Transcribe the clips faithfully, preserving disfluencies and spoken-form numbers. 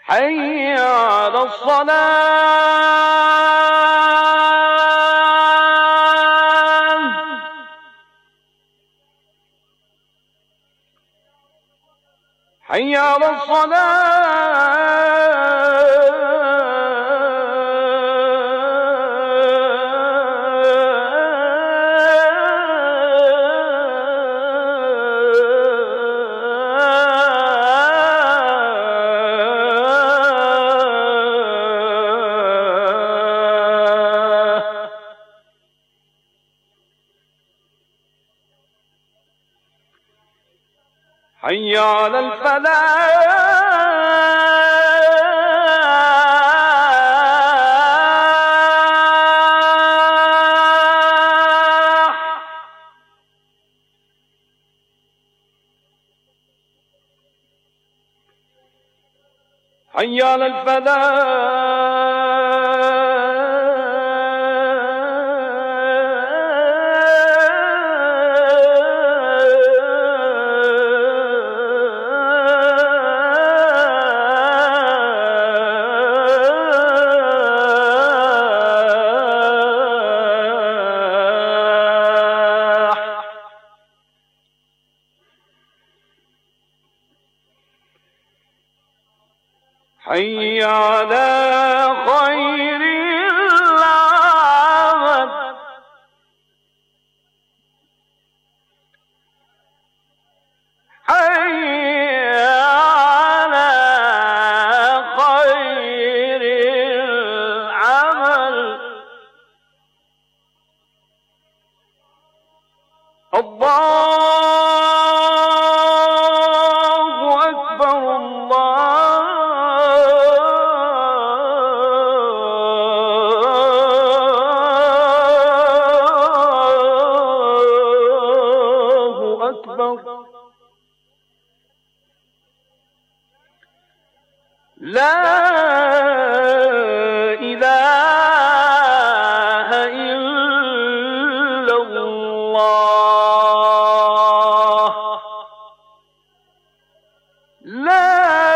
حي على الصلاة حي على حي على الفلاح حي على الفلاح حي على خير العمل حي على خير العمل الله أكبر الله أكبر لا إله إلا الله لا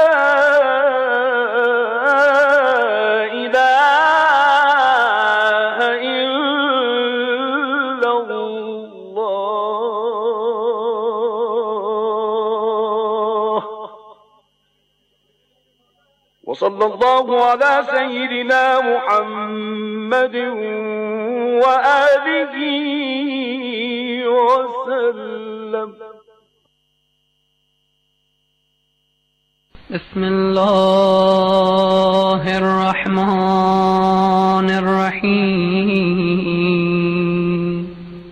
إله إلا الله. وصلى الله على سيدنا محمد وآله وسلم. بسم الله الرحمن الرحيم.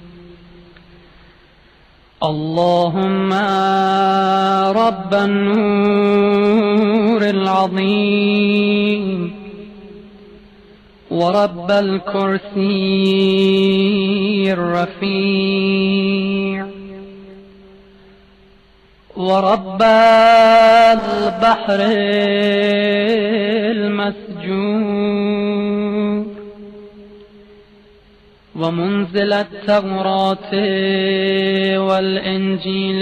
اللهم رب النور العظيم ورب الكرسي الرفيع ورب البحر المسجور ومنزل التوراة والإنجيل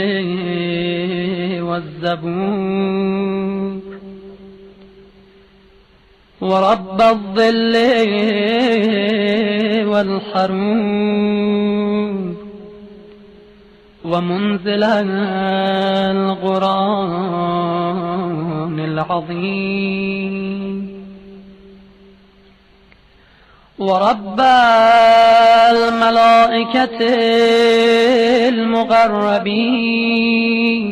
والزبور ورب الظل والحرور ومنزل القرآن العظيم ورب الملائكة المقربين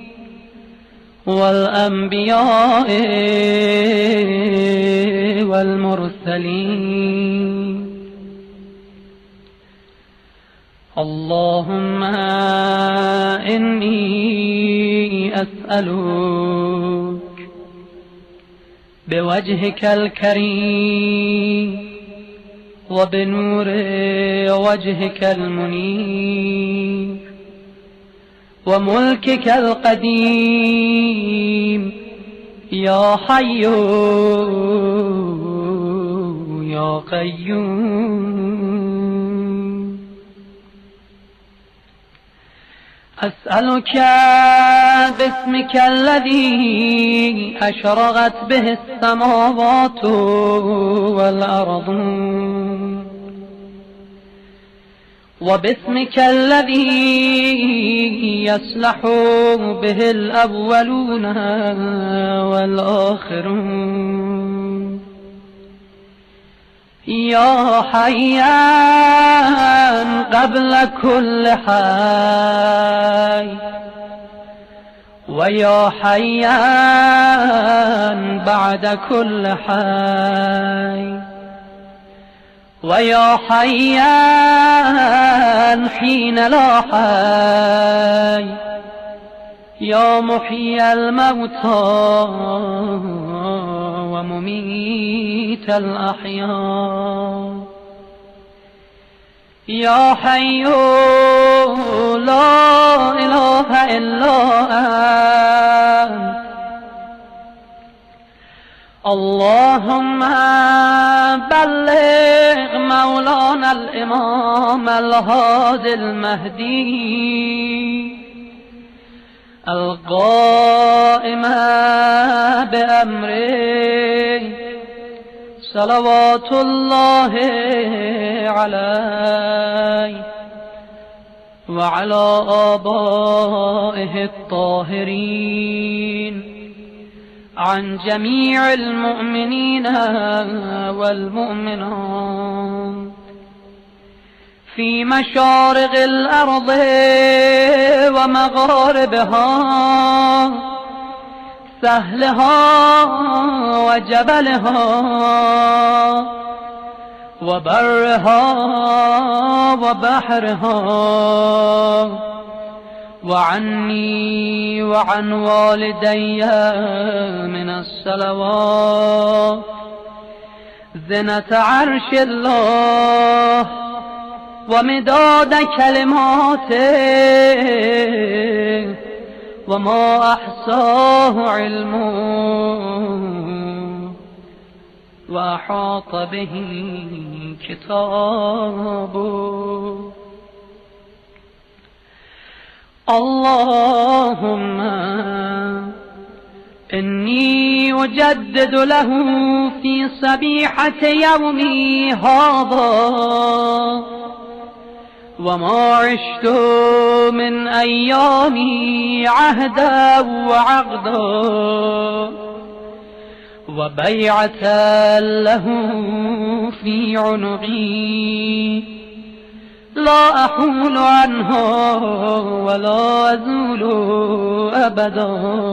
والأنبياء والمرسلين. اللهم إني أسألك بوجهك الكريم وبنور وجهك المنير وملكك القديم يا حي يا قيوم أسألك باسمك الذي أشرقت به السماوات والأرض، وباسمك الذي يصلح به الأولون والآخرون، يا حيان قبل كل حي، ويا حيان بعد كل حي، ويا حيان حين لا حي، يا محيي الموتى ومميت الأحياء، يا حي لا إله إلا أنت. اللهم بلغ مولانا الإمام الهادي المهدي القائم بأمره صلوات الله عليه وعلى آبائه الطاهرين عن جميع المؤمنين والمؤمنات في مشارق الأرض ومغاربها، سهلها وجبلها وبرها وبحرها، وعني وعن والدي من الصلوات زنة عرش الله ومداد كلماته وما أحصاه علمه وأحاط به كتابه. اللهم إني أجدد له في صبيحة يومي هذا وما عشت من أيامي عهدا وعقدا وبيعة له في عنقي لا أحول عنه ولا أزول أبدا.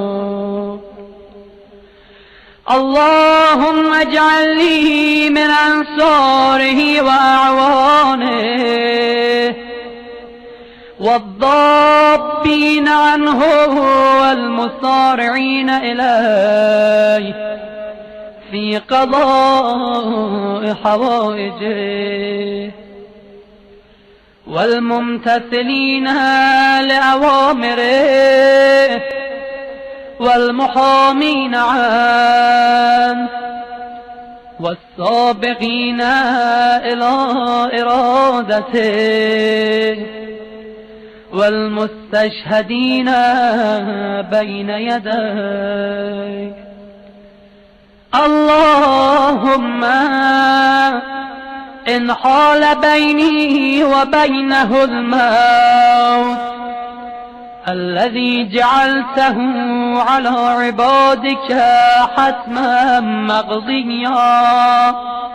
اللهم اجعل لي من أنصاره وأعوانه والضابين عنه والمصارعين إليه في قضاء حوائجه والممتثلين لأوامره والمحامين عنه والسابقين إلى إرادته والمستشهدين بين يديك. اللهم إن حال بيني وبينه الموت الذي جعلته على عبادك حتما مقضيا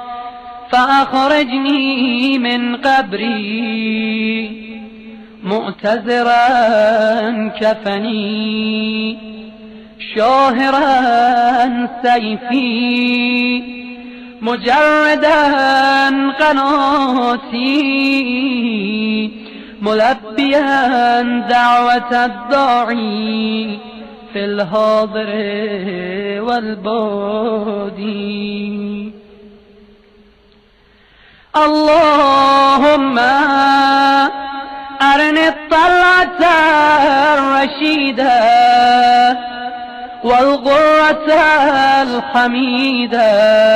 فأخرجني من قبري مؤتزرا كفني شاهرا سيفي مجردا قناتي ملبيا دعوة الداعي في الحاضر والبادي. اللهم أرني الطلعة الرشيدة والغرة الحميدة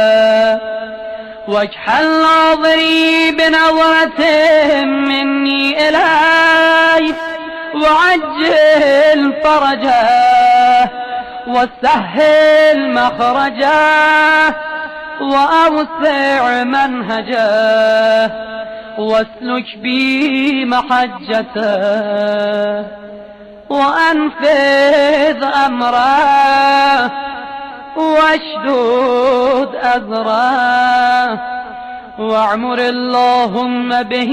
واجعل ناظري بنظرة مني إليك وعجل فرجه وسهل مخرجه وأوسع منهجه واسلك بي محجته وأنفذ أمره واشدد أذره واعمر اللهم به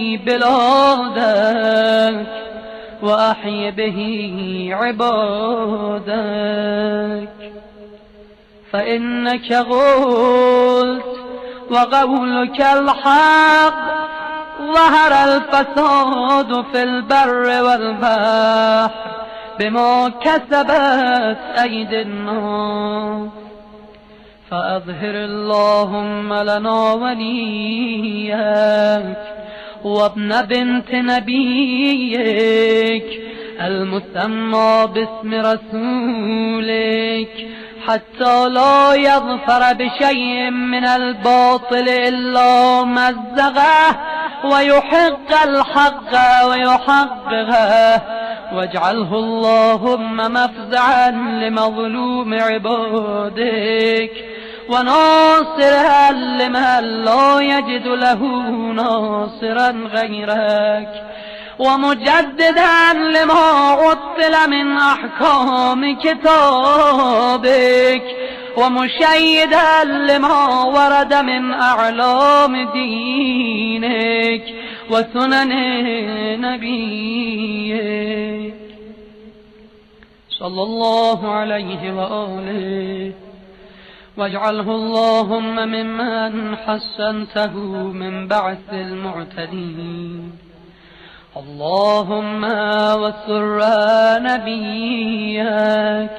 بلادك وأحي به عبادك فإنك قلت وقولك الحق ظهر الفساد في البر والبحر بما كسبت أيدي الناس فأظهر اللهم لنا وليك وابن بنت نبيك المسمى باسم رسولك حتى لا يظفر بشيء من الباطل إلا مزغه ويحق الحق ويحققه واجعله اللهم مفزعا لمظلوم عبادك وناصرا لمن لا يجد له ناصرا غيرك ومجددا لما عطل من أحكام كتابك ومشيدا لما ورد من أعلام دينك وسنن نبيك صلى الله عليه وآله واجعله اللهم ممن حسنته من بعث المعتدين اللهم وسر نبيك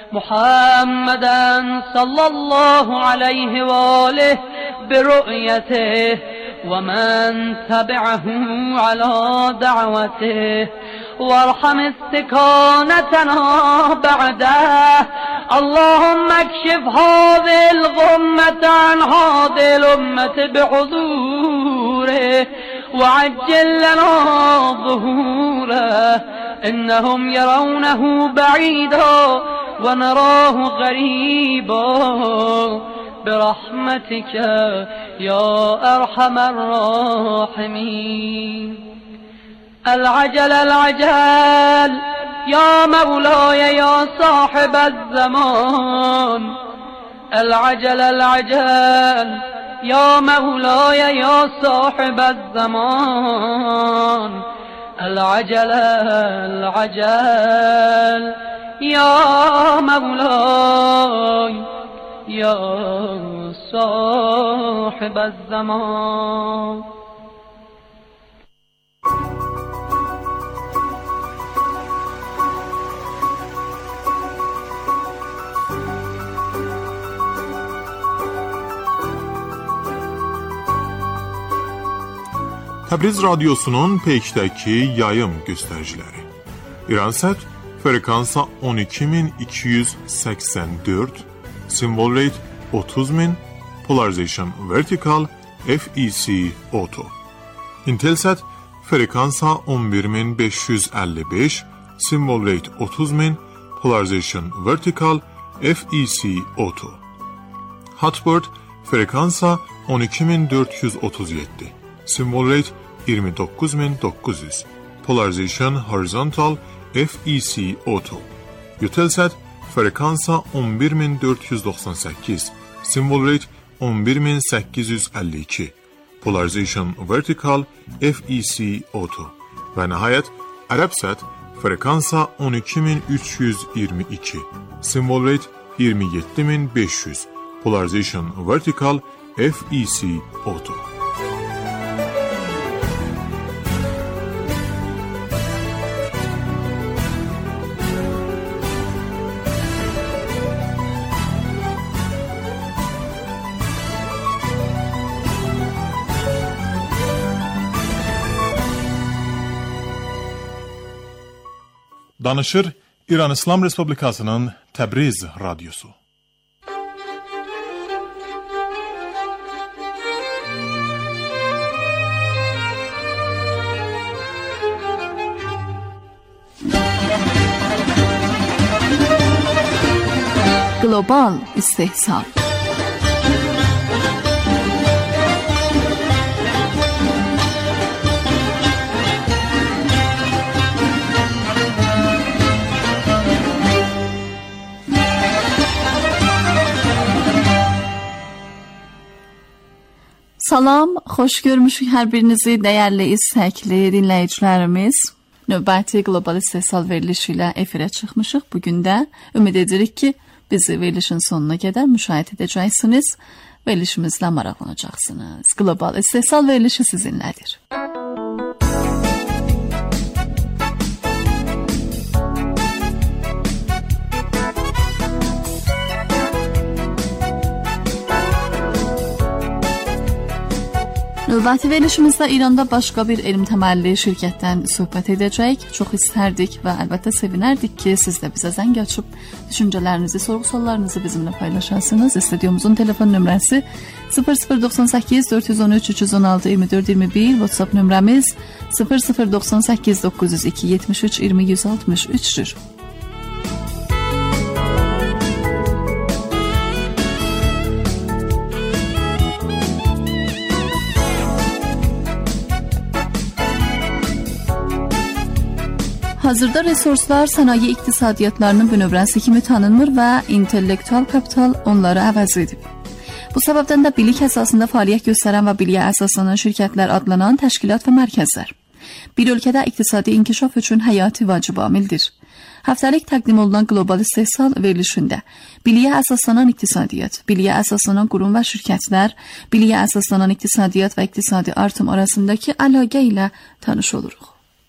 محمدا صلى الله عليه وآله برؤيته ومن تبعه على دعوته وارحم استكانتنا بعده اللهم اكشف هذه الغمة عن هذه الأمة بحضوره وعجل لنا ظهوره إنهم يرونه بعيدا ونراه غريبا برحمتك يا أرحم الراحمين العجل العجل يا مولاي يا صاحب الزمان العجل العجل يا مولاي يا صاحب الزمان العجل العجل يا مولاي يا صاحب الزمان. Təbriz radiosunun Peykdəki yayım göstəriciləri. İransat frekansa on iki min iki yüz səksən dörd, symbol rate otuz min, polarization vertical, F E C auto. Intelsat frekansa on bir min beş yüz əlli beş, symbol rate otuz min, polarization vertical, F E C auto. Hotbird frekansa on iki min dörd yüz otuz yeddi, symbol rate iyirmi dokuz min doqquz yüz, polarization horizontal, F E C auto. Eutelsat frekansa on bir min dörd yüz doxsan səkkiz, symbol rate on bir min səkkiz yüz əlli iki, polarization vertical, F E C auto. Və nəhayət Arabsat frekansa on iki min üç yüz iyirmi iki, symbol rate iyirmi yeddi min beş yüz, polarization vertical, F E C auto. Danışır İran İslam Respublikasının Təbriz radyosu. Qlobal istehsal. Salam, xoş görmüşük hər birinizi dəyərli istəkli dinləyicilərimiz. Növbəti qlobal istehsal verilişi ilə efirə çıxmışıq. Bugün də ümid edirik ki, bizi verilişin sonuna qədər müşahidə edəcəksiniz, verilişimizlə maraqlanacaqsınız. Qlobal istehsal verilişi sizinlədir. Növbəti verilişimizdə İranda başqa bir elm təməlli şirkətdən söhbət edəcəyik. Çox istərdik və əlbəttə sevinərdik ki, siz də bizə zəng açıb düşüncələrinizi, sorğu-suallarınızı bizimlə paylaşasınız. Studyomuzun telefon nömrəsi sıfır sıfır doxsan səkkiz dörd yüz on üç üç yüz on altı iyirmi dörd iyirmi bir, WhatsApp nömrəmiz sıfır sıfır doxsan səkkiz doqquz yüz iki yetmiş üç iyirmi yüz altmış üçdür. Hazırda resurslar sənaye iqtisadiyyatlarının bünövrəsi kimi tanınmır və intellektual kapital onları əvəz edib. Bu səbəbdən də bilik əsasında fəaliyyət göstərən və biliyə əsaslanan şirkətlər adlanan təşkilat və mərkəzlər bir ölkədə iqtisadi inkişaf üçün həyati vacib amildir. Həftəlik təqdim olunan qlobal istehsal verilişində biliyə əsaslanan iqtisadiyyat, biliyə əsaslanan qurum və şirkətlər, biliyə əsaslanan iqtisadiyyat və iqtisadi artım arasındakı əlaqə ilə tanış oluruq.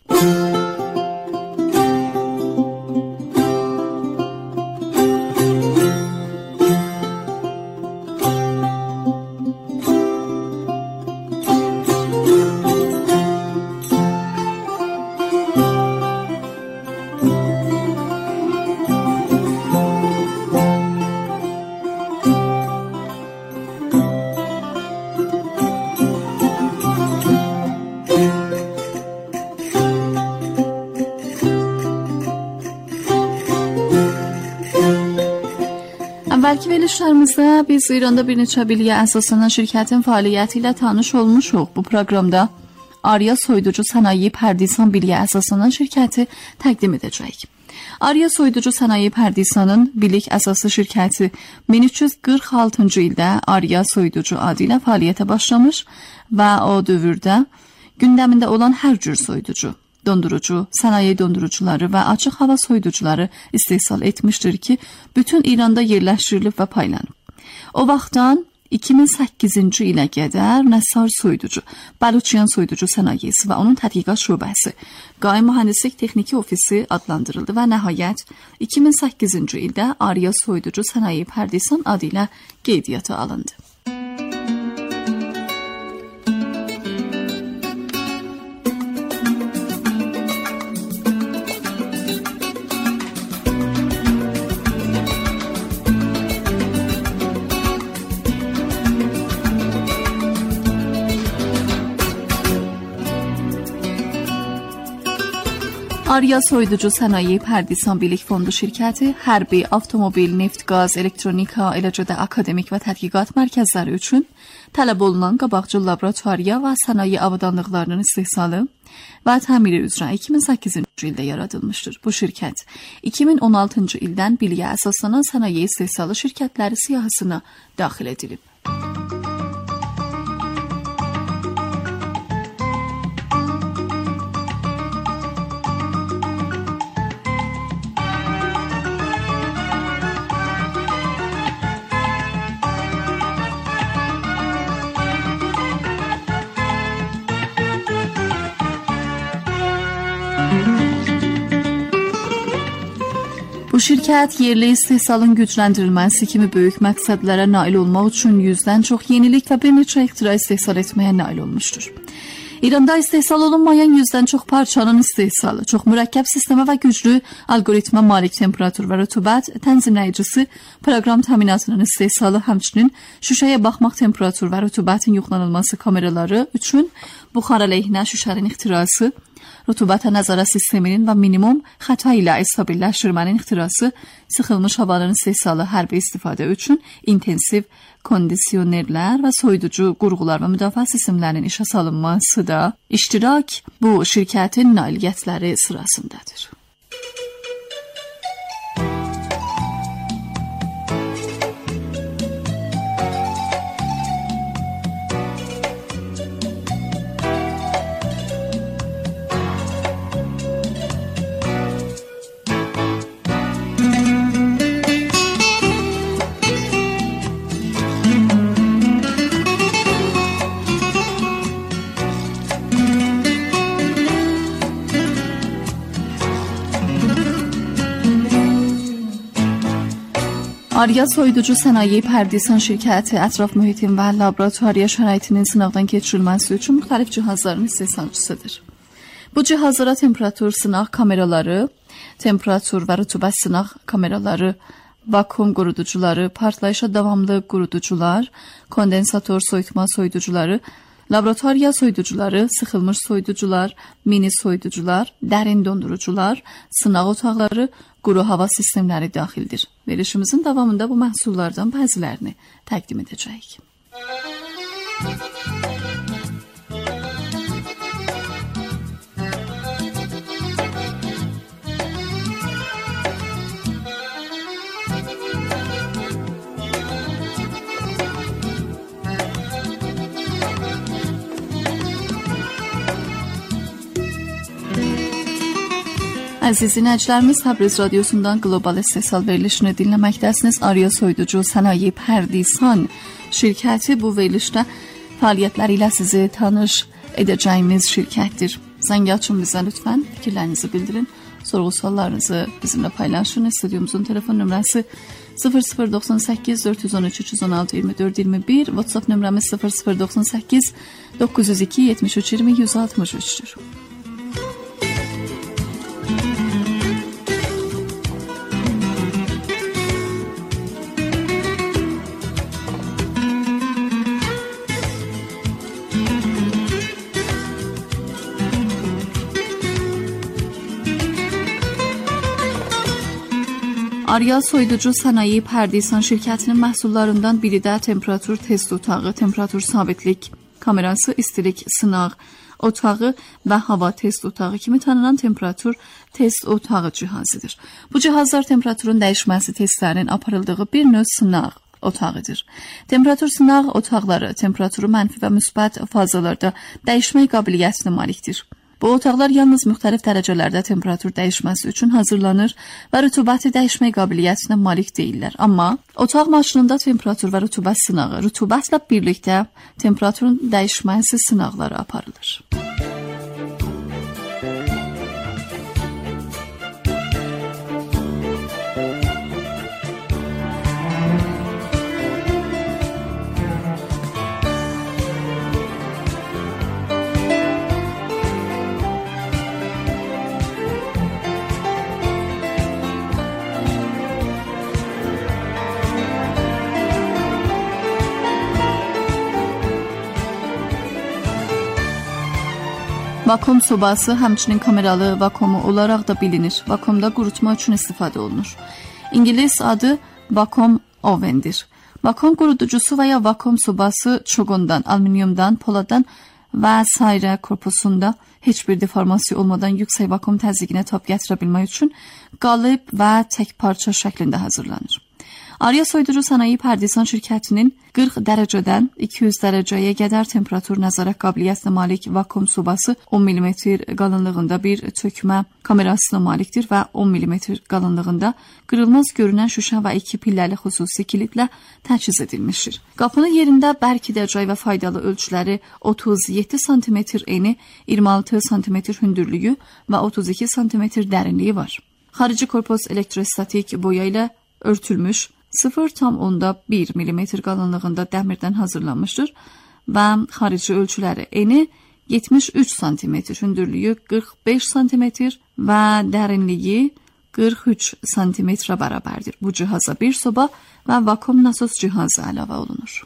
Əvvəlki verilişlərimizdə biz İranda bir neçə biliyə əsaslanan şirkətin fəaliyyəti ilə tanış olmuşuq. Bu proqramda Arya Soyuducu Sənaye Pərdisan biliyə əsaslanan şirkəti təqdim edəcəyik. Arya Soyuducu Sənaye Pərdisanın bilik əsaslı şirkəti min üç yüz qırx altıncı ildə Arya Soyuducu adı ilə fəaliyyətə başlamış və o dövrdə gündəmində olan hər cür soyuducu, dondurucu, sənaye dondurucuları və açıq hava soyuducuları istehsal etmişdir ki, bütün İranda yerləşdirilib və paylanıb. O vaxtdan iki min səkkizinci ilə qədər Nəssar soyuducu, Baluçiyan soyuducu sənayesi və onun tədqiqat şöbəsi, Qaim Mühəndislik Texniki Ofisi adlandırıldı və nəhayət iki min səkkizinci ildə Arya Soyuducu Sənaye Pərdisan adı ilə qeydiyyata alındı. Arya Soyuducu Sənaye Pərdisan Bilik Fondu şirkəti hərbi, avtomobil, neft, qaz, elektronika, eləcə də akademik və tədqiqat mərkəzləri üçün tələb olunan qabaqcıl laboratoriya və sənaye avadanlıqlarının istehsalı və təmiri üzrə iki min səkkizinci ildə yaradılmışdır. Bu şirkət iki min on altıncı ildən biliyə əsaslanan sənaye istehsalı şirkətləri siyahısına daxil edilib. Bu şirkət yerli istehsalın gücləndirilməsi kimi böyük məqsədlərə nail olmaq üçün yüzdən çox yenilik və bir neçə ixtira istehsal etməyə nail olmuşdur. İranda istehsal olunmayan yüzdən çox parçanın istehsalı, çox mürəkkəb sistemə və güclü algoritmə malik temperatur və rütubət tənzimləyicisi, proqram təminatının istehsalı, həmçinin şüşəyə baxmaq temperatur və rütubətin yoxlanılması kameraları üçün buxar əleyhinə şüşənin ixtirası, rutubata nəzarət sisteminin və minimum xəta ilə stabilləşdirmənin ixtirası, sıxılmış havanın istehsalı hərbi istifadə üçün intensiv kondisionerlər və soyuducu qurğular və müdafiə sistemlərinin işə salınması da iştirak bu şirkətin nailiyyətləri sırasındadır. Arya Soyuducu Sənaye Pərdisan şirkəti ətraf mühitin və laboratoriya şəraitinin sınaqdan keçirilməsi üçün müxtəlif cihazların istehsalçısıdır. Bu cihazlara temperatur sınaq kameraları, temperatur və rütubət sınaq kameraları, vakuum quruducuları, partlayışa davamlı quruducular, kondensator soyutma soyuducuları, laboratoriya soyuducuları, sıxılmış soyuducular, mini soyuducular, dərin dondurucular, sınaq otaqları, quru hava sistemləri daxildir. Verişimizin davamında bu məhsullardan bəzilərini təqdim edəcəyik. Əziz dinləyicilərimiz, Təbriz radiosundan qlobal istehsal verilişini dinləməkdəsiniz. Arya Soyuducu Sənaye Pərdisan şirkəti bu verilişdə fəaliyyətləri ilə sizi tanış edəcəyimiz şirkətdir. Zəng açın bizə lütfən, fikirlərinizi bildirin, sorğu suallarınızı bizimlə paylaşın. Stüdyomuzun telefon nömrəsi sıfır sıfır doxsan səkkiz dörd yüz on üç üç yüz on altı iyirmi dörd iyirmi bir, WhatsApp nömrəmiz sıfır sıfır doxsan səkkiz doqquz yüz iki yetmiş üç iyirmi yüz altmış üçdür. Arya Soyuducu Sənaye Pərdisan şirkətinin məhsullarından biri də temperatur test otağı, temperatur sabitlik kamerası, istilik sınaq otağı və hava test otağı kimi tanınan temperatur test otağı cihazıdır. Bu cihazlar temperaturun dəyişməsi testlərinin aparıldığı bir növ sınaq otağıdır. Temperatur sınaq otaqları temperaturu mənfi və müsbət fazalarda dəyişmək qabiliyyətinə malikdir. Bu otaqlar yalnız müxtəlif dərəcələrdə temperatur dəyişməsi üçün hazırlanır və rütubəti dəyişmək qabiliyyətinə malik deyirlər. Amma otaq maşınında temperatur və rütubət sınağı, rütubətlə birlikdə temperaturun dəyişməsi sınaqları aparılır. Vakuum sobası həmçinin kameralı vakuumu olaraq da bilinir. Vakuumda qurutma üçün istifadə olunur. İngilis adı vakuum ovendir. Vakuum quruducusu və ya vakuum sobası çuğundan, alüminiumdan, poladdan və sairə korpusunda heç bir deformasiya olmadan yüksək vakuum təzyiqinə tab gətirə bilmək üçün qalib və tək parça şəklində hazırlanır. Arya Soyuducu Sənaye Pərdisan şirkətinin qırx dərəcədən iki yüz dərəcəyə qədər temperatur nəzarət qabiliyyətinə malik vakuum sobası on millimetr qalınlığında bir çökmə kamerasına malikdir və on millimetr qalınlığında qırılmaz görünən şüşə və iki pilləli xüsusi kilitlə təchiz edilmişdir. Qapının yerində bərkidəcək və faydalı ölçüləri otuz yeddi santimetr eni, iyirmi altı santimetr hündürlüyü və otuz iki santimetr dərinliyi var. Xarici korpus elektrostatik boya ilə örtülmüş, sıfır tam onda bir millimetr qalınlığında dəmirdən hazırlanmışdır və xarici ölçüləri eni yetmiş üç santimetr, hündürlüyü qırx beş santimetr və dərinliyi qırx üç santimetrə bərabərdir. Bu cihaza bir soba və vakuum nasos cihazı əlavə olunur.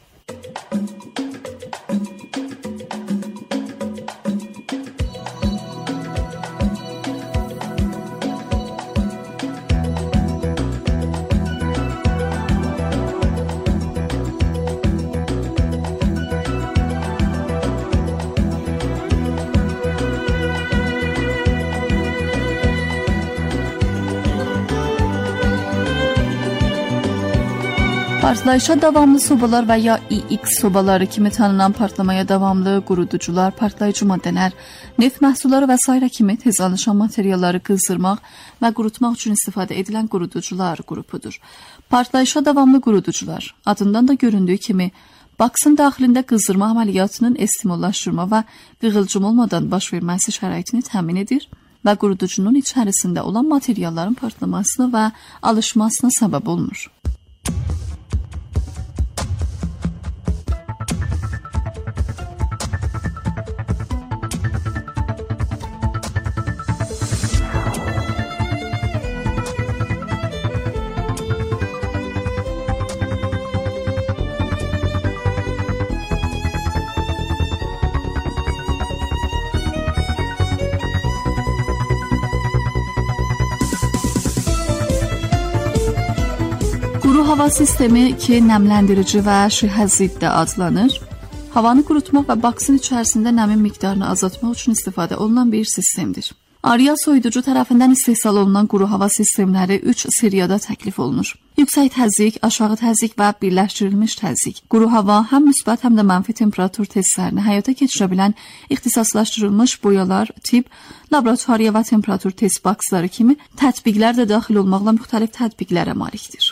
Partlayışa davamlı sobalar və ya İ X sobaları kimi tanınan partlamaya davamlı quruducular, partlayıcı maddələr, neft məhsulları və s. kimi tez alışan materialları qızdırmaq və qurutmaq üçün istifadə edilən quruducular qrupudur. Partlayışa davamlı quruducular adından da göründüyü kimi baksın daxilində qızdırma əməliyyatının estimullaşdırma və qığılcım olmadan baş verməsi şəraitini təmin edir və quruducunun içərisində olan materialların partlamasına və alışmasına səbəb olmur. Quru hava sistemi ki, nəmləndirici və şihəzid də adlanır. Havanı qurutmaq və baksın içərisində nəmin miqdarını azaltmaq üçün istifadə olunan bir sistemdir. Arya soyuducu tərəfindən istehsal olunan quru hava sistemləri üç seriyada təklif olunur. Yüksək təzyiq, aşağı təzyiq və birləşdirilmiş təzyiq. Quru hava həm müsbət, həm də mənfi temperatur testlərini həyata keçirə bilən ixtisaslaşdırılmış boyalar, tip, laboratoriya və temperatur test baksları kimi tətbiqlər də daxil olmaqla müxtəlif tətbiqlərə malikdir.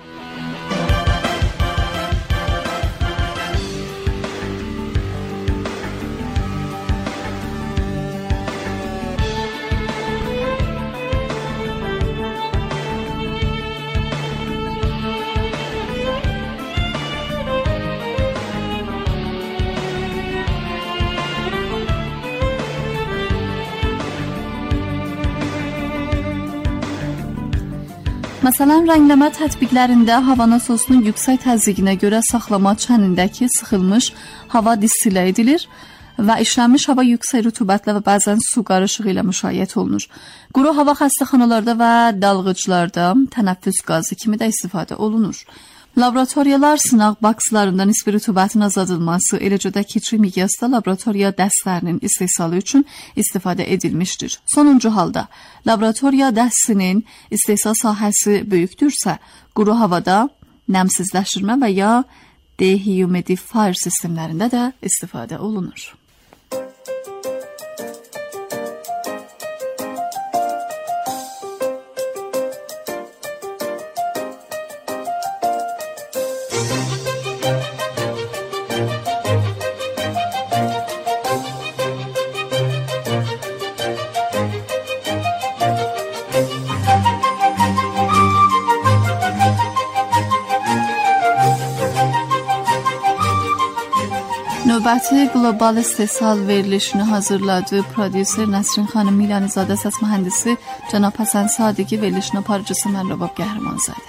Məsələn, rəngləmə tətbiqlərində hava nasosunun yüksək təzyiqinə görə saxlama çənindəki sıxılmış hava distillə edilir və işlənmiş hava yüksək rütubətlə və bəzən su qarışığı ilə müşayiət olunur. Quru hava xəstəxanalarda və dalğıclarda tənəffüs qazı kimi də istifadə olunur. Laboratoriyalar sınaq bakslarında nisbi rütubətin azadılması, eləcə də kiçik miqyasda laboratoriya dəstlərinin istehsalı üçün istifadə edilmişdir. Sonuncu halda, laboratoriya dəstinin istehsal sahəsi böyükdürsə, quru havada nəmsizləşdirmə və ya dehumidifier sistemlərində də istifadə olunur. Növbəti qlobal istehsal verilişini hazırladı. Prodüser Nəsrin xanım Milanizadə, səs mühəndisi Cənab Həsən Sadiqi, verilişin aparıcısı mən Rəbab Qəhrəmanzadə.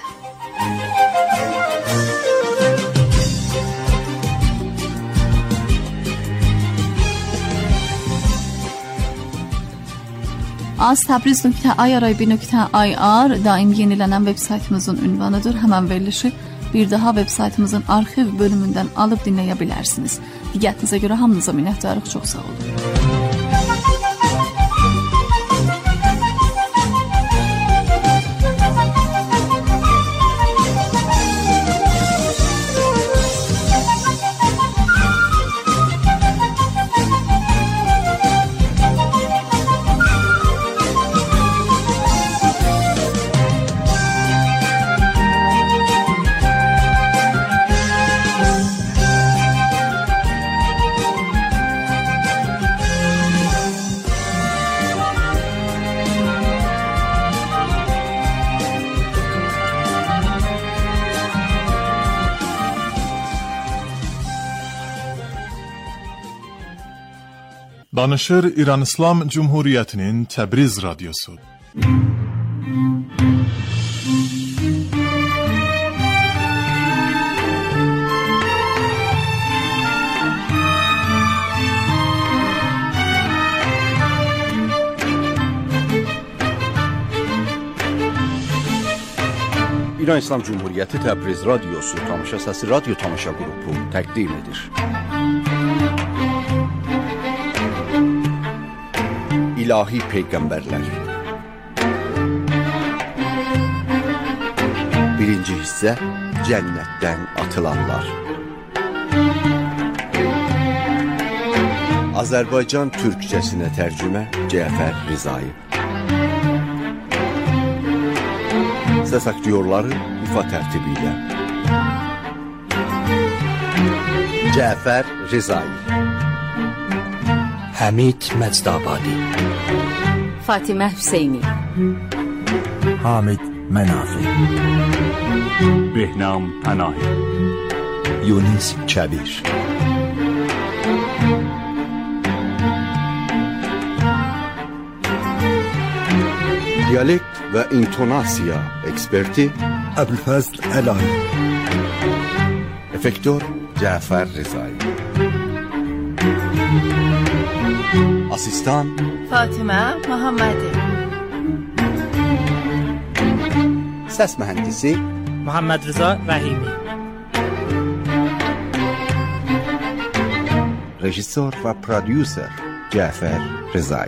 az təbriz nöqtə i r i b nöqtə i r daim yenilənən veb saytımızın ünvanıdır. Həmən verilişi bir daha veb saytımızın arxiv bölümündən alıb dinləyə bilərsiniz. Diqqətinizə görə hamınıza minnətdarıq, çox sağ olun. Danışır İran İslam Cumhuriyyətinin Təbriz radiosu. İran İslam Cumhuriyyəti Təbriz radiosu tamaşa səsi radyo tamaşa qrupu təqdim edir. İlahi Peyğəmbərlər. Birinci hissə cennetten atılanlar. Azerbaycan Türkçesine tercüme Cafer Rizai. Ses aktyorları Ufa tertibiyle. Cafer Rizai, Hamid Mecdabadi, Fatimə Hüseyni, Hamid Menafi, Behnam Panahi, Yunis Kəbir. Diyalekt ve intonasya eksperti Əbülfəzl Əlay, efektör Cafer Rizai, asistan Fatimə Muhammadi, ses mühendisi Muhammed Rıza Rahimi, rejisör ve prodüser Cafer Rizai.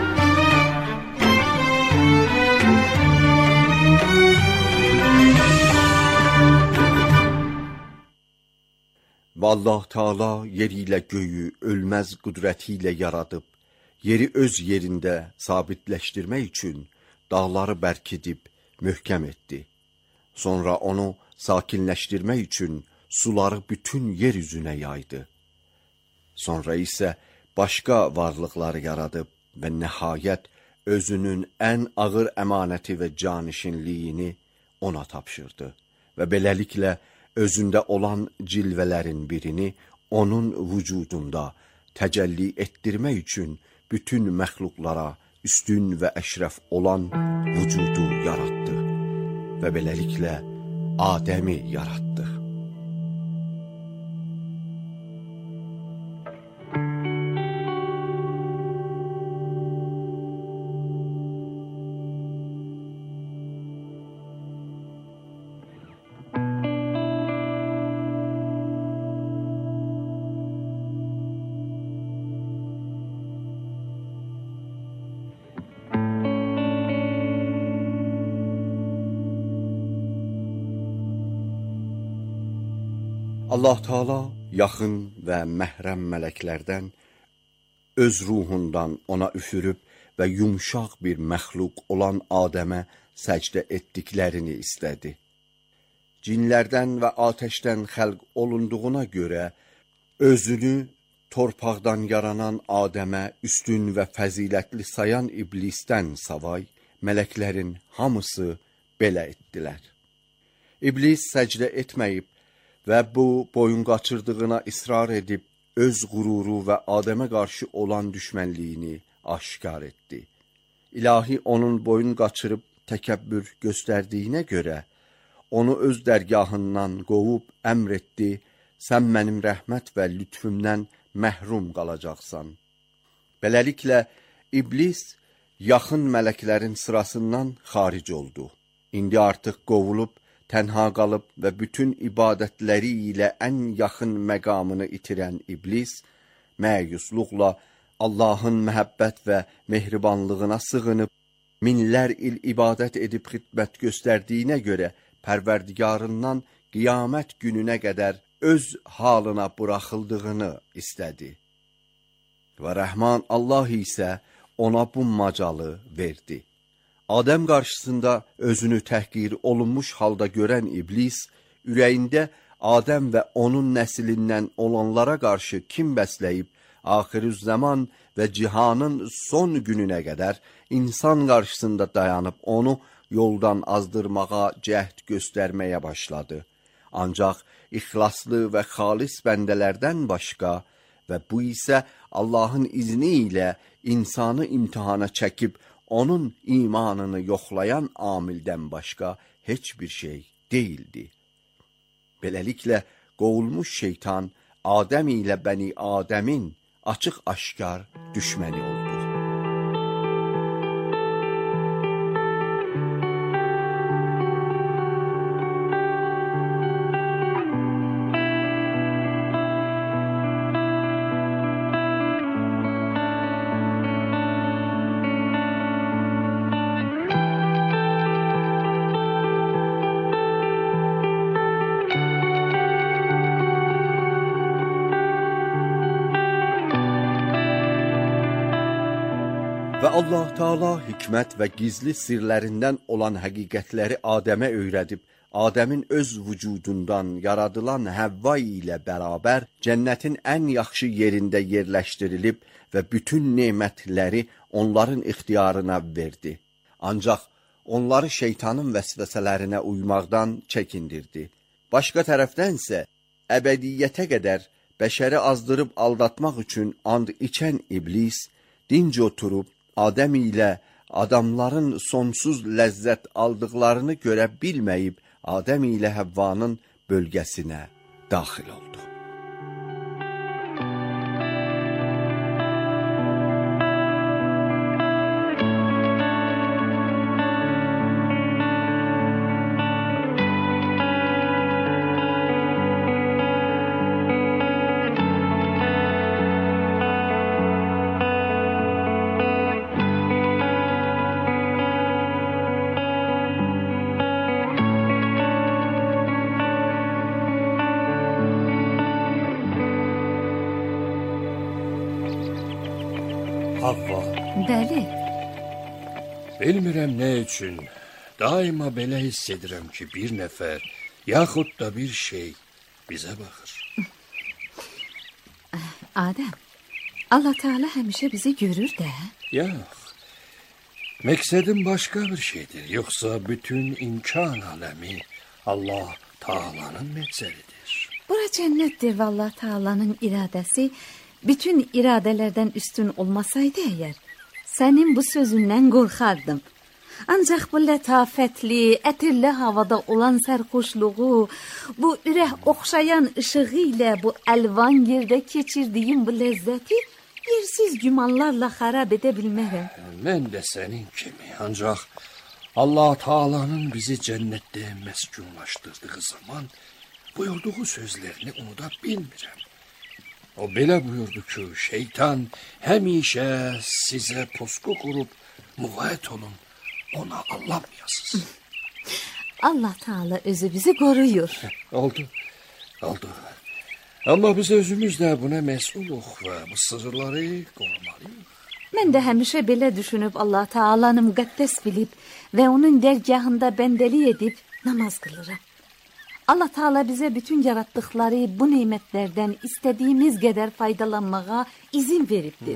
Və Allah Teala yeriyle göğü ölmez qüdrətiyle yaradıb, yeri öz yerində sabitləşdirmək üçün dağları bərkidib möhkəm etdi. Sonra onu sakinləşdirmək üçün suları bütün yeryüzünə yaydı. Sonra isə başqa varlıqları yaradıb və nəhayət özünün ən ağır əmanəti və canişinliyini ona tapşırdı. Və beləliklə özündə olan cilvələrin birini onun vücudunda təcəlli etdirmək üçün bütün məxluqlara üstün və əşrəf olan vücudu yaratdı və beləliklə Adəmi yaratdı. Allah Teala yaxın və məhrəm mələklərdən öz ruhundan ona üfürüb və yumşaq bir məxluq olan Adəmə səcdə etdiklərini istədi. Cinlərdən və atəşdən xəlq olunduğuna görə özünü torpaqdan yaranan Adəmə üstün və fəzilətli sayan iblisdən savay, mələklərin hamısı belə etdilər. İblis səcdə etməyib və bu boyun qaçırdığına israr edib, öz qüruru və Adəmə qarşı olan düşmənliyini aşkar etdi. İlahi onun boyun qaçırıb təkəbbür göstərdiyinə görə, onu öz dərgahından qovub əmr etdi, sən mənim rəhmət və lütfümdən məhrum qalacaqsan. Beləliklə, İblis yaxın mələklərin sırasından xaric oldu. İndi artıq qovulub, tənha qalıb və bütün ibadətləri ilə ən yaxın məqamını itirən İblis, məyusluqla Allahın məhəbbət və mehribanlığına sığınıb, minlər il ibadət edib xidmət göstərdiyinə görə, Pərverdigarından qiyamət gününə qədər öz halına buraxıldığını istədi. Və Rəhman Allah isə ona bu macalı verdi. Adəm qarşısında özünü təhqir olunmuş halda görən İblis, ürəyində Adəm və onun nəslindən olanlara qarşı kim bəsləyib, axirüzzəman və cihanın son gününə qədər insan qarşısında dayanıb onu yoldan azdırmağa cəhd göstərməyə başladı. Ancaq ixlaslı və xalis bəndələrdən başqa və bu isə Allahın izni ilə insanı imtihana çəkib, onun imanını yoxlayan amildən başqa heç bir şey deyildi. Beləliklə, qovulmuş şeytan Adəm ilə Bəni Adəmin açıq-aşkar düşməni oldu. Və Allah Taala hikmət və gizli sirlərindən olan həqiqətləri Adəmə öyrədib, Adəmin öz vücudundan yaradılan Həvva ilə bərabər cənnətin ən yaxşı yerində yerləşdirilib və bütün nemətləri onların ixtiyarına verdi. Ancaq onları şeytanın vəsvəsələrinə uymaqdan çəkindirdi. Başqa tərəfdən isə əbədiyyətə qədər bəşəri azdırıb aldatmaq üçün and içən iblis dinc oturub Adəm ilə adamların sonsuz ləzzət aldıqlarını görə bilməyib Adəm ilə Həvvanın bölgəsinə daxil oldu. Havva, Bəli, bilmirəm nə üçün daima belə hiss edirəm ki, bir nəfər, yaxud da bir şey bizə baxır. Adəm, Allah Teala həmişə bizi görür də. Yox, məqsədim başqa bir şeydir, yoxsa bütün imkan aləmi Allah Taala'nın məqsədidir. Bura cənnətdir və Allah Teala'nın iradəsi bütün iradelerden üstün olmasaydı eğer, senin bu sözünden korkardım. Ancak bu letafetli, etirli havada olan serhoşluğu, bu ürək oxşayan ışığı ile bu elvan yerde keçirdiğim bu lezzeti yersiz gümanlarla xarab edebilmərəm. Mən də sənin kimi, ancaq Allah Taala'nın bizi cənnətdə məskunlaşdırdığı zaman buyurduğu sözlerini unuda bilmirəm. O belə buyurdu ki, şeytan həmişə sizə pusqu qurub müğayət olun, ona anlamayasınız. Allah Teala özü bizi koruyor. Oldu, oldu. Ama biz özümüz də buna məsuluq və bu sırları qorumalıyıq. Mən də həmişə belə düşünüb Allah Teala'nı müqəddəs bilib və onun dərgahında bəndəlik edib namaz qılırım. Allah Teala bize bütün yarattıkları bu nimetlerden istediğimiz kadar faydalanmağa izin veriptir.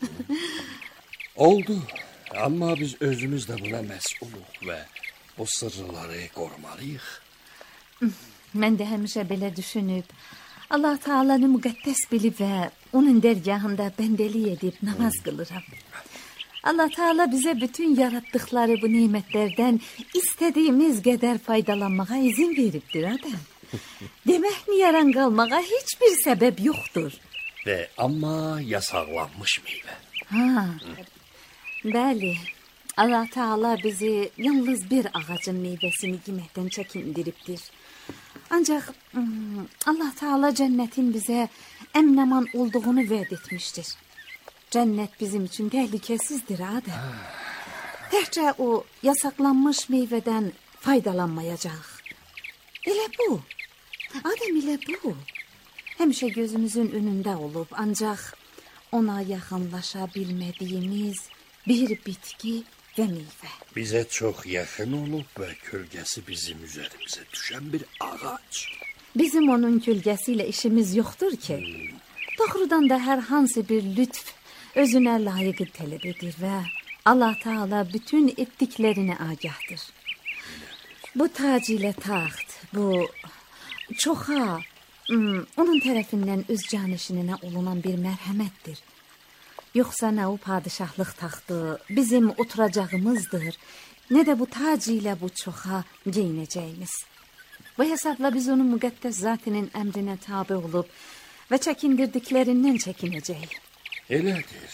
Oldu. Ama biz özümüz de buna məsuluq və o sırları qorumalıyıq. Mən də həmişə belə düşünüb Allah Teala'nı müqəddəs bilib və onun dərgahında bəndəlik edib namaz qılırım. Allah Teala bize bütün yarattıkları bu nimetlerden istediğimiz kadar faydalanmağa izin veriptir Adem. Demək niyaran qalmağa hiçbir sebep yoktur. Ve ama yasaklanmış meyve. Ha, bəli. Allah Teala bizi yalnız bir ağacın meyvesini yeməkdən çəkindiribdir. Ancaq Allah Teala cennetin bize emnaman olduğunu vəd etmiştir. Cennet bizim için tehlikesizdir Adem. Təkcə o yasaklanmış meyveden faydalanmayacaq. Elə bu. Adem elə bu. Həmişə gözümüzün önündə olub, ancaq ona yaxınlaşa bilmədiyimiz bir bitki və meyvə. Bizə çox yaxın olub və kölgəsi bizim üzərimizə düşən bir ağac. Bizim onun kölgəsiyle işimiz yoxdur ki. Hmm. Doğrudan da hər hansı bir lütf özünə layıqı tələb edir və Allah Teala bütün etdiklərini agahdır. Bu tac ilə taxt, bu çoxa, onun tərəfindən öz canişininə olunan bir mərhəmətdir. Yoxsa nə o padişahlıq taxtı bizim oturacağımızdır, nə də bu tac ilə bu çoxa geyinəcəyimiz. Bu hesabla biz onun müqəddəs zatinin əmrinə tabi olub və çəkindirdiklərindən çəkinəcəyik. Elədir.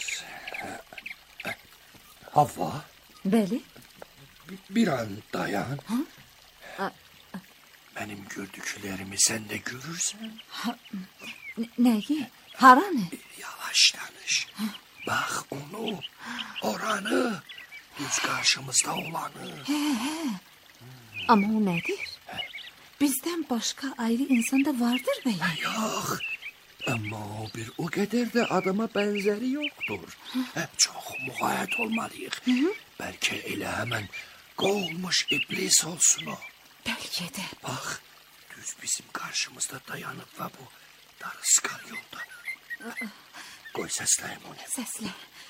Havva? Bəli. Bir, bir an dayan. Ha? A, a. Benim gördüklerimi sen de görürsen. Ha, nəyi? Haranı? Yavaş danış. Ha? Bak onu, oranı, düz karşımızda olanı. He he. Hmm. Ama o nedir? He. Bizden başka ayrı insan da vardır belki. Yok. Ama o bir o kadar da adama benzeri yoktur. Hep çok mukayyet olmalıyıq. Belki elə hemen kovulmuş iblis olsun o. Belki de. Bak, düz bizim karşımızda dayanıp ve bu darıskal yolda. Koy sesleyim onu. Sesle.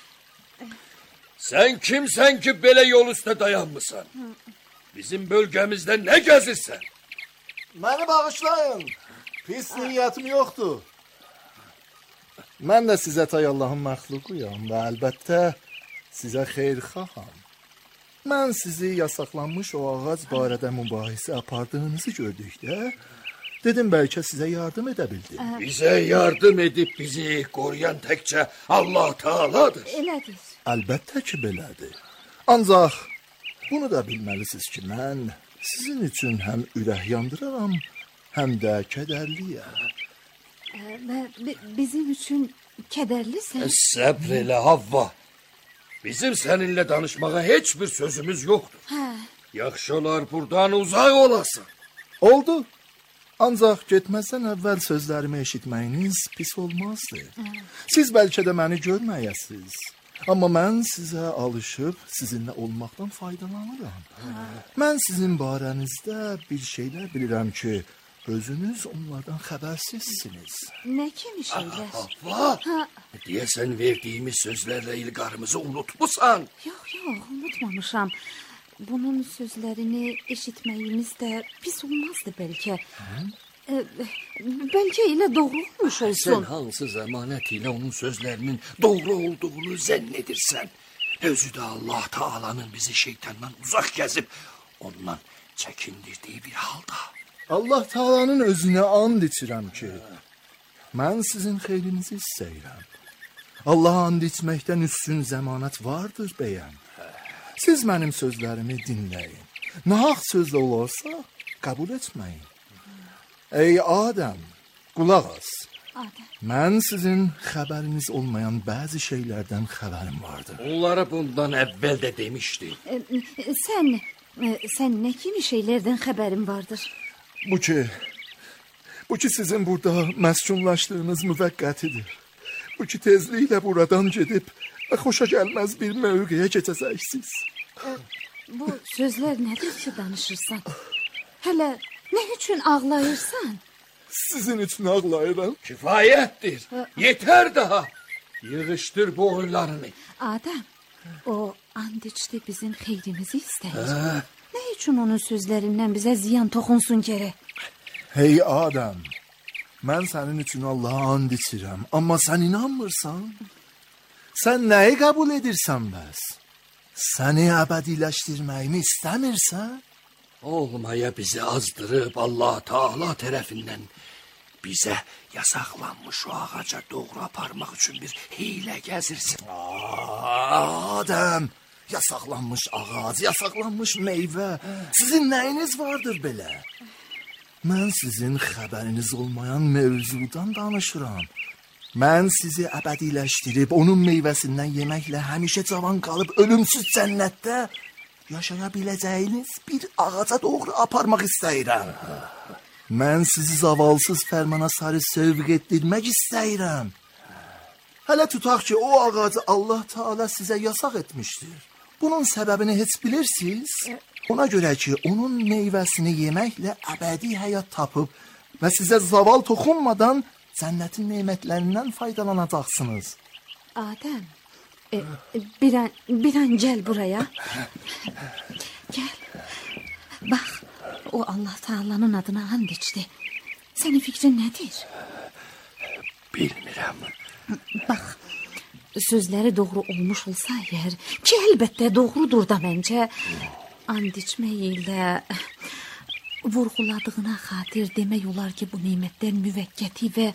Sen kimsen ki böyle yol üstə dayanmısan? Bizim bölgemizde ne gezirsen? Məni bağışlayın. Pis niyyətim yoxdur. Mən də sizə tay Allahın məxluquyam və əlbəttə sizə xeyirxaham. Mən sizi yasaqlanmış o ağac barədə mübahisə apardığınızı gördükdə, dedim bəlkə sizə yardım edə bildim. Bize yardım edip bizi koruyan tekçe Allah Teala'dır. Elədir. Əlbəttə ki, belədir. Ancaq bunu da bilməlisiniz ki, mən sizin üçün həm ürək yandıraram, həm də kədərliyəm. Ve bi- bizim için kederlisin. Sabreyle Havva. Bizim seninle danışmaya hiçbir sözümüz yoktur. Ha. Yaxşı olar buradan uzak olasın. Oldu. Ancaq getməzdən əvvəl sözlərimi eşitməyiniz pis olmazdı. Siz bəlkə də məni görməyəsiniz. Amma mən sizə alışıb sizinlə olmaqdan faydalanıram. Mən sizin barənizdə bir şeylər bilirəm ki, özünüz onlardan xəbərsizsiniz. Ne kimi şeyler? Havva. Diye sen verdiğimiz sözlerle ilgarımızı unutmuşsan. Yok yok unutmamışam. Bunun sözlerini eşitmeyimiz de pis olmazdı belki. Ee, belki ile doğru olmuş Sen olsun. hansı zamanetiyle onun sözlerinin doğru olduğunu zannedirsen, özü de Allah Teala'nın bizi şeytandan uzak gezip ondan çekindirdiği bir halda. Allah Taala'nın özünə and içirəm ki, mən sizin xeyrinizi istəyirəm. Allaha and içməkdən üstün zəmanət vardır bəyəm. Siz mənim sözlərimi dinləyin. Nahaq sözlə olarsa, qəbul etməyin. Ey Adəm, qulaq as. Adem. Mən sizin xəbəriniz olmayan bəzi şeylərdən xəbərim vardır. Onlara bundan evvel de demişti. Ee, sen e, sen ne kimi şeylerden haberin vardır? Bu ki, bu ki sizin burada məskunlaşdığınız müvəqqətidir. Bu ki tezliklə buradan gedib və xoşa gəlməz bir mövqeyə keçəcəksiniz. Bu sözler nedir ki danışırsan? Hele ne için ağlayırsan? Sizin üçün ağlayıram. Kifayettir. Yeter daha. Yığıştır bu oyunlarını. Adem, o and içti bizim xeyrimizi istəyir. Ne için onun sözlerinden bize ziyan toxunsun gerek? Hey Adəm, mən sənin üçün Allaha and içirəm, amma sən inanmırsan? Sən nəyi qəbul edirsən bəs? Səni əbədiləşdirməyimi istəmirsən? Olmaya bizi azdırıp Allah Teala tarafından bize yasaklanmış o ağaca doğru aparmak için bir hile gezirsin. Aa, Adəm, yasaqlanmış ağac, yasaqlanmış meyvə. Sizin nəyiniz vardır belə? Mən sizin xəbəriniz olmayan mövzudan danışıram. Mən sizi əbədiləşdirib onun meyvəsindən yeməklə həmişə cavan qalıb ölümsüz cənnətdə yaşaya biləcəyiniz bir ağaca doğru aparmaq istəyirəm. Mən sizi zavalsız fərmana sarı sövq etdirmək istəyirəm. Hələ tutaq ki, o ağacı Allah Teala sizə yasaq etmişdir. Bunun səbəbini heç bilirsiniz? Ona görə ki, onun meyvəsini yeməklə əbədi həyat tapıb və sizə zaval toxunmadan cənnətin nemətlərindən faydalanacaqsınız. Adem, e, bir an, bir an gel buraya. Gel. Bak, o Allah Teala'nın adına and içti. Senin fikrin nedir? Bilmirəm. Bak, sözleri doğru olmuş olsa eğer, ki elbette doğrudur da bence, and içmeyle vurguladığına xatir demək olar ki, bu nimətlər müvəqqəti və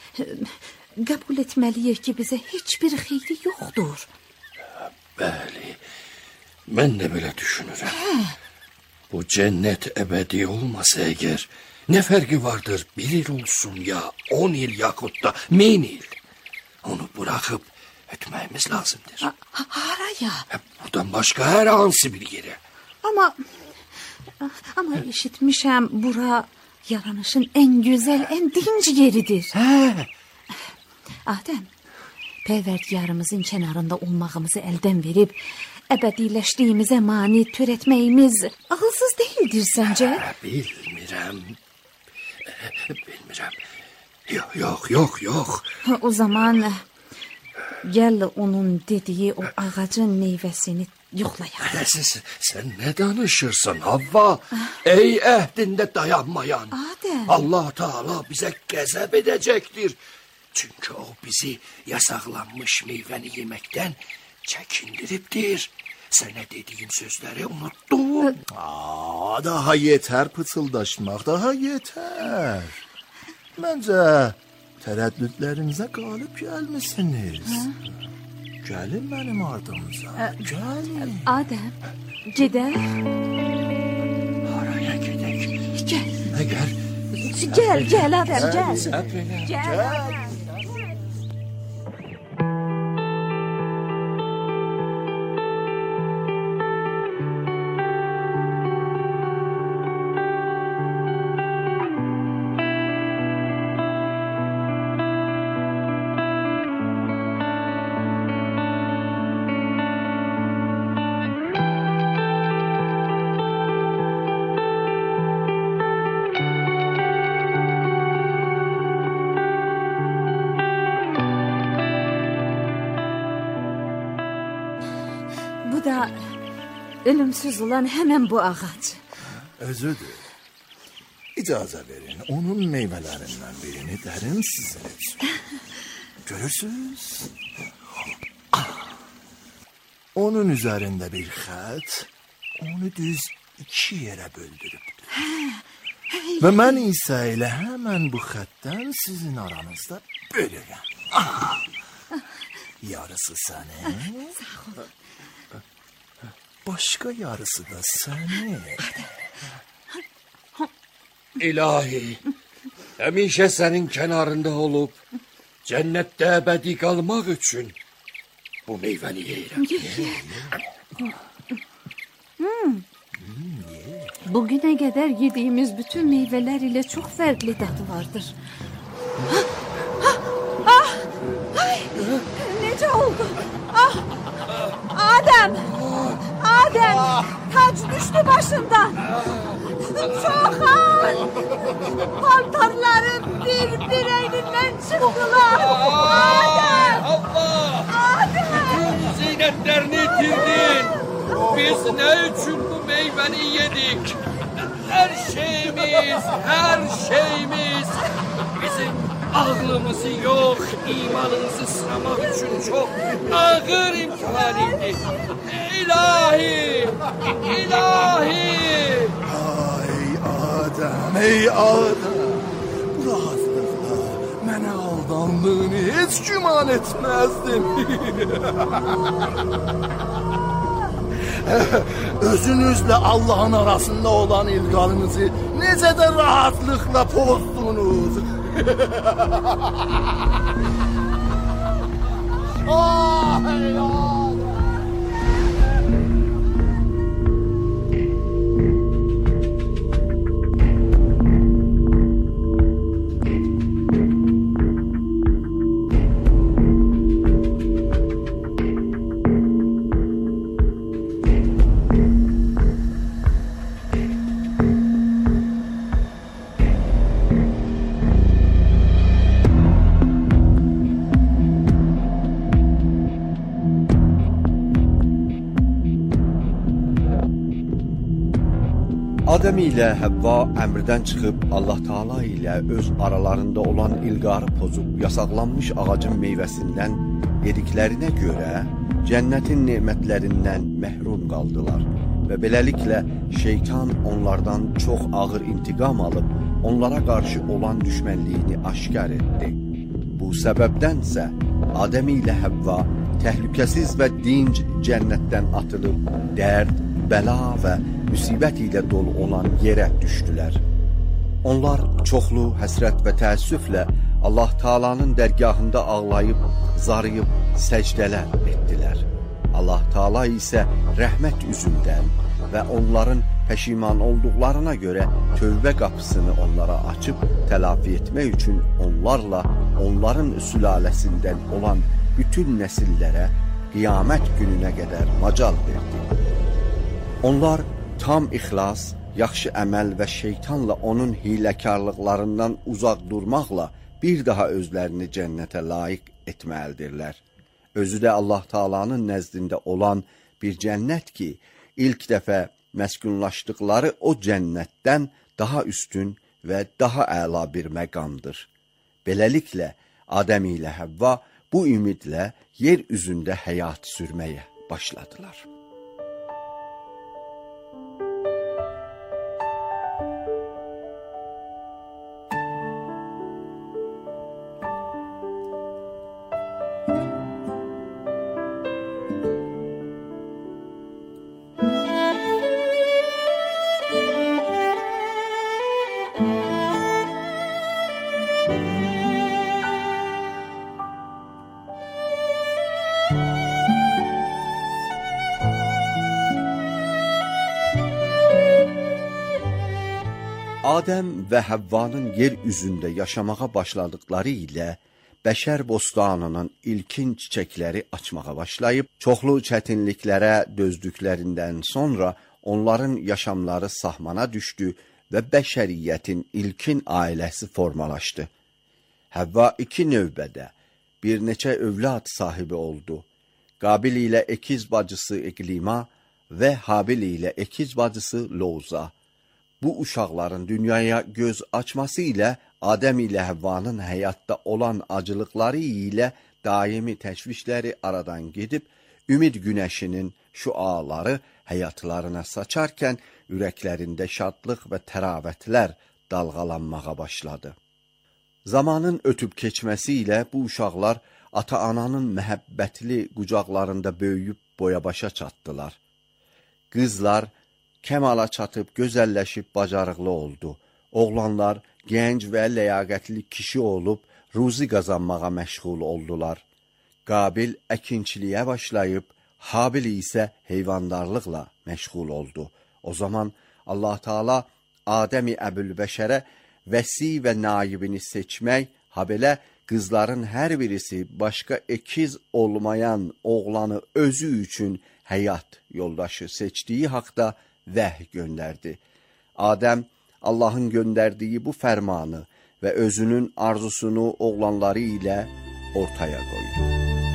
qəbul etməliyik ki, bizə heç bir xeyri yoxdur. Bəli, mən də belə düşünürəm. Hə. Bu cennet ebedi olmasa eğer, ne farkı vardır bir yıl olsun ya on yıl yakut da min yıl. Onu bırakıp etmemiz lazımdır. Ha, haraya? Hep buradan başka her hansı bir yere. Ama ama işitmişəm bura yaranışın en güzel, en dinc yeridir. He, Adəm, Pərverdigarımızın kənarında olmağımızı əldən verib, əbədiləşdiyimizə mani törətməyimiz ağılsız deyildir səncə? Bilmirəm. Bilmirəm. Yox, yox, yox, yox. O zaman gəl onun dediyi o ağacın meyvəsini yoxlayaq. Siz, sən nə danışırsan Havva? Ey əhdində dayanmayan. Adəm. Allah Teala bizə qəzəb edəcəkdir. Çünki o bizi yasaqlanmış meyvəni yeməkdən çəkindiribdir. Sənə dediyim sözləri unutdun. Aa, daha yetər pıçıldaşmaq, daha yetər. Məncə tərəddüdlərinizə qalib gəlmisiniz. Gəlin mənim ardımıza, gəlin. Adəm, gedək. Haraya gedək? Gəl. Nə gəl? Gəl, gəl Adəm, gəl. Səbr elə. Gəl. Bu da ölümsüz olan hemen bu ağac. Özüdür. İcazə verin, onun meyvələrindən birini dərin sizin üçün. Görürsünüz? Onun üzərində bir xət, onu düz iki yerə böldürübdür. Və mən isə elə həmən bu xətdən sizin aranızda bölürəm. Yarısı sənin. Sağ ol. Başqa yarısı da sənin. İlahi, həmişə sənin kənarında olub, cənnətdə əbədi qalmaq üçün bu meyvəni yeyirəm. Hmm. Bugüne kadar yediğimiz bütün meyveler ile çok farklı tadı vardır. Ha, ha, ah, ay, nece oldu? Ah, Adem, Adem, tac düştü başımdan. Çok ağır. Paltarlarım bir bir elinden çıktılar. Adem, Adem. Bütün zinetlerini itirdin. Biz ne için bu meyveni yedik? Her şeyimiz, her şeyimiz bizim ağlımızı yok, imanımızı sınamak için çok ağır imtihanıydı. İlahi, ilahi. Ay Adem, ey Adem. Bu rahatlıkla mənə aldandığını hiç güman etmezdim. Özünüzle Allah'ın arasında olan ilgalınızı nece de rahatlıkla pozdunuz. Ah, ey Adem. Adəm ilə Həvva əmrdən çıxıb Allah Taala ilə öz aralarında olan ilqarı pozub yasaqlanmış ağacın meyvəsindən yediklərinə görə cənnətin nemətlərindən məhrum qaldılar və beləliklə şeytan onlardan çox ağır intiqam alıb onlara qarşı olan düşmənliyini aşkar etdi. Bu səbəbdənsə Adəm ilə Həvva təhlükəsiz və dinc cənnətdən atılıb dərd, bəla və müsibət ilə dolu olan yerə düşdülər. Onlar çoxlu həsrət və təəssüflə Allah Taala'nın dərgahında ağlayıb, zarıyıb səcdələr etdilər. Allah Taala isə rəhmət üzündən və onların peşiman olduqlarına görə tövbə qapısını onlara açıb telafi etmək üçün onlarla onların sülaləsindən olan bütün nəsillərə qiyamət gününə qədər macal verdi. Onlar tam ixlas, yaxşı əməl və şeytanla onun hiləkarlıqlarından uzaq durmaqla bir daha özlərini cənnətə layiq etməlidirlər. Özü də Allah Taala'nın nəzdində olan bir cənnət ki, ilk dəfə məskunlaşdıqları o cənnətdən daha üstün və daha əla bir məqamdır. Beləliklə, Adəm ilə Həvva bu ümidlə yer üzündə həyat sürməyə başladılar. Adəm və Həvvanın yer üzündə yaşamağa başladıqları ilə bəşər bostanının ilkin çiçəkləri açmağa başlayıb, çoxlu çətinliklərə dözdüklərindən sonra onların yaşamları sahmana düşdü və bəşəriyyətin ilkin ailəsi formalaşdı. Həvva iki növbədə bir neçə övlad sahibi oldu. Qabil ilə əkiz bacısı İqlima və Habil ilə əkiz bacısı Loza. Bu uşaqların dünyaya göz açması ilə Adəm ilə Həvvanın həyatda olan acılıqları ilə daimi təşvişləri aradan gedib, ümid günəşinin şüaları həyatlarına saçarkən ürəklərində şadlıq və təravətlər dalğalanmağa başladı. Zamanın ötüb keçməsi ilə bu uşaqlar ata-ananın məhəbbətli qucaqlarında böyüyüb boya-başa çatdılar. Qızlar kəmala çatıb gözəlləşib bacarıqlı oldu. Oğlanlar gənc və ləyaqətli kişi olub ruzi qazanmağa məşğul oldular. Qabil əkinçiliyə başlayıb, Habil isə heyvandarlıqla məşğul oldu. O zaman Allah Taala Adəmi Əbülbəşərə vəsi və naibini seçmək, habelə qızların hər birisi başqa əkiz olmayan oğlanı özü üçün həyat yoldaşı seçdiyi haqda vəhy göndərdi. Adəm Allahın göndərdiyi bu fərmanı və özünün arzusunu oğlanları ilə ortaya qoydu.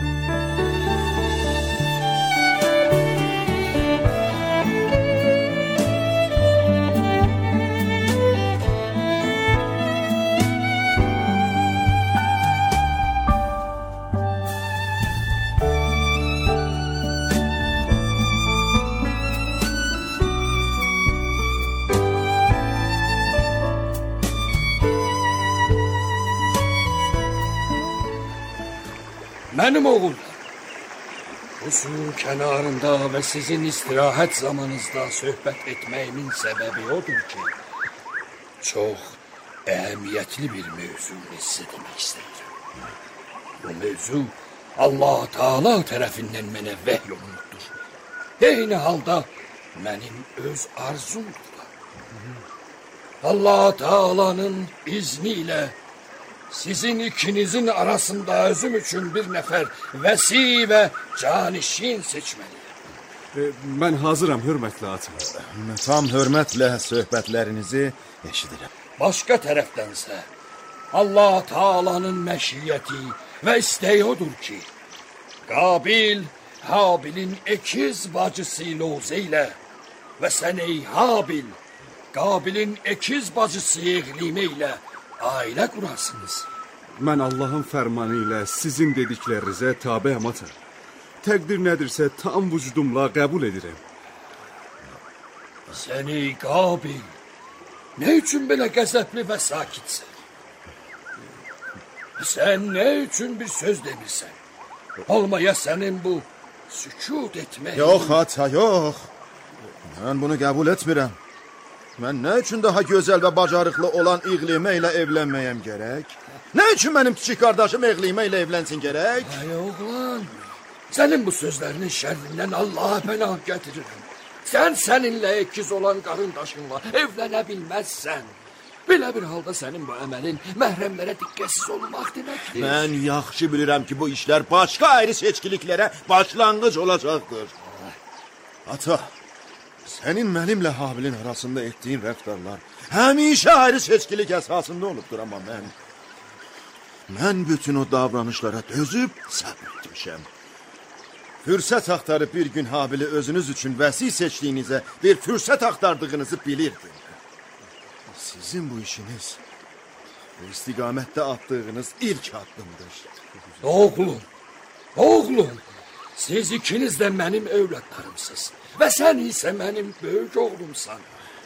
Mənim oğullar, bu suyun kənarında və sizin istirahət zamanınızda söhbət etməyimin səbəbi odur ki, çox əhəmiyyətli bir mövzunu sizə demək istəyirəm. Bu mövzu Allah Taala tərəfindən mənə vəhy olunubdur. Eyni halda mənim öz arzumdur. Allah Taala'nın izni ilə sizin ikinizin arasında özüm üçün bir nəfər vəsi və canişin seçməliyim. E, mən hazıram, hörmətli atım. Tam hörmətlə söhbətlərinizi eşidirəm. Başqa tərəfdənsə, Allah Taala'nın məşiyyəti və istəyi odur ki, Qabil Habilin əkiz bacısı Lozə ilə və sən ey Habil, Qabilin əkiz bacısı İqlimə ilə ailə qurasınız. Mən Allahın fərmanı ilə sizin dediklərinizə tabəyəm ata. Təqdir nədirsə tam vücudumla qəbul edirəm. Sən ey Qabil, nə üçün belə qəzəbli və sakitsən? Sən nə üçün bir söz demirsən? Olmaya sənin bu sükut etmək... Yox ata, yox. Mən bunu qəbul etmirəm. Mən nə üçün daha gözəl və bacarıqlı olan İqlimə ilə evlənməyəm gərək? Nə üçün mənim kiçik qardaşım İqlimə ilə evlənsin gərək? Ay oğlan, sənin bu sözlərinin şərrindən Allah'a pənah gətirirəm. Sən səninlə ikiz olan qarındaşınla evlənə bilməzsən. Belə bir halda sənin bu əməlin məhrəmlərə diqqətsiz olmaq deməkdir. Mən yaxşı bilirəm ki, bu işlər başqa ayrı seçkiliklərə başlanğıc olacaqdır. Ata, sənin mənimlə Habilin arasında etdiyin rəftarlar həmişə ayrı seçkilik əsasında olubdur, amma mən... Mən bütün o davranışlara dözüb səbr etmişəm. Fürsət axtarıb bir gün Habili özünüz üçün vəsi seçdiyinizə bir fürsət axtardığınızı bilirdim. Sizin bu işiniz, bu istiqamətdə attığınız ilk addımdır. Oğlum, oğlum, siz ikiniz də mənim övladlarımsınız və sən isə mənim böyük oğlumsan.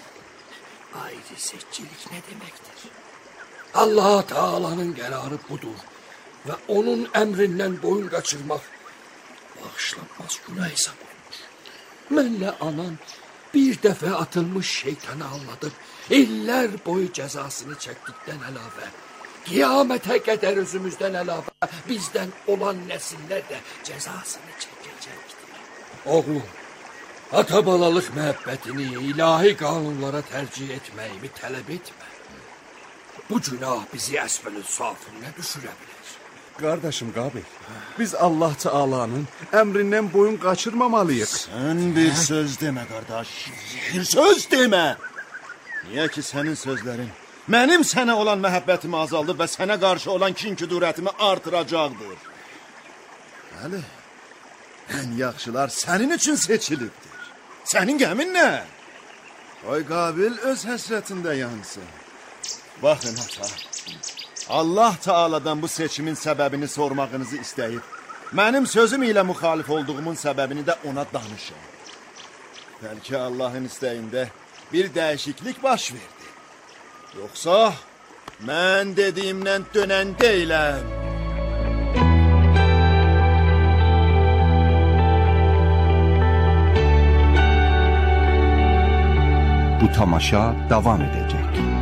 Ayrı seçkilik nə deməkdir? Allah Taala'nın qərarı budur və onun əmrindən boyun qaçırmaq bağışlanmaz günah hesab olunur. Mənlə anan bir dəfə atılmış şeytanı anladıb, illər boyu cəzasını çəkdikdən əlavə, qiyamətə qədər özümüzdən əlavə bizdən olan nəsillər də cəzasını çəkəcəkdir. Oğlum, ata-balalıq məhəbbətini ilahi qanunlara tərcih etməyimi tələb etmə. Bu günah bizi əsfəl safilinə düşürə bilər. Qardaşım Qabil, biz Allah Taala'nın əmrindən boyun qaçırmamalıyıq. Sən bir söz demə, qardaş. Bir söz demə. Niyə ki, sənin sözlərin mənim sənə olan məhəbbətimi azaldıb və sənə qarşı olan kin-küdurətimi artıracaqdır. Bəli, ən yaxşılar sənin üçün seçilibdir. Sənin qəmin nə? Qoy Qabil öz həsrətində yansın. Baxın, ata, Allah Taala'dan bu seçimin səbəbini sormağınızı istəyib, mənim sözüm ilə müxalif olduğumun səbəbini də ona danışın. Bəlkə Allahın istəyində bir dəyişiklik baş verdi. Yoxsa mən dediyimdən dönən deyiləm. Bu tamaşa davam edecek.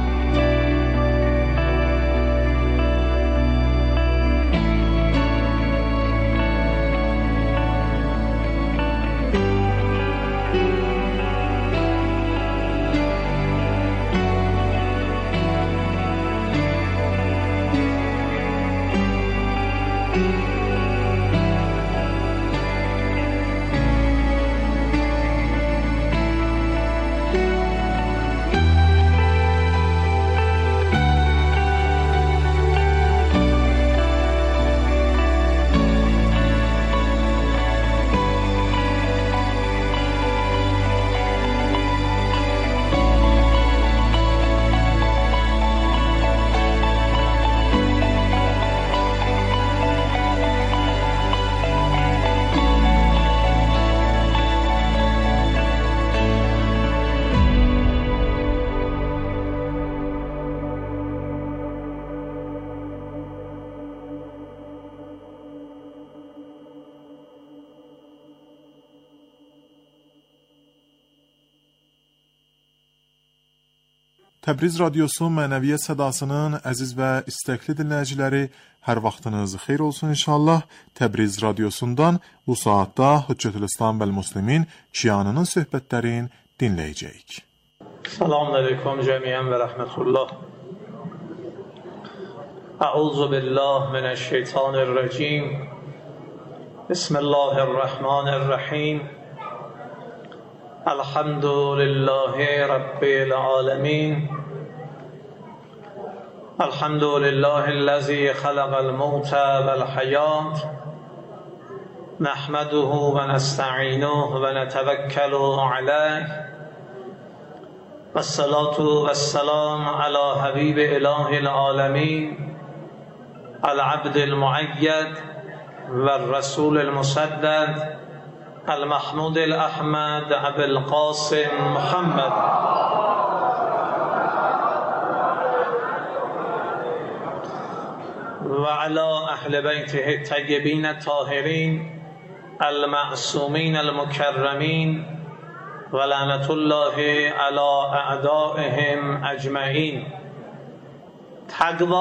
Təbriz Radyosu Mənəviyyət Sədasının əziz və istəkli dinləyiciləri, hər vaxtınız xeyir olsun inşallah. Təbriz Radyosundan bu saatda Hüccətül-İslam vəl-Müslimin şianının söhbətlərini dinləyəcəyik. Selamun aleyküm cəmiyyən və rəhmətullah. Əuzu billah minəşşeytanirracim. Bismillahirrahmanirrahim. الحمد لله رب العالمين الحمد لله الذي خلق الموت والحياة نحمده ونستعينه ونتوكل عليه والصلاة والسلام على حبيب إله العالمين العبد المؤيد والرسول المسدد المحمود الأحمد أبي القاسم محمد وعلى أهل بيته الطيبين الطاهرين المعصومين المكرمين ولعنة الله على أعدائهم أجمعين. تقوی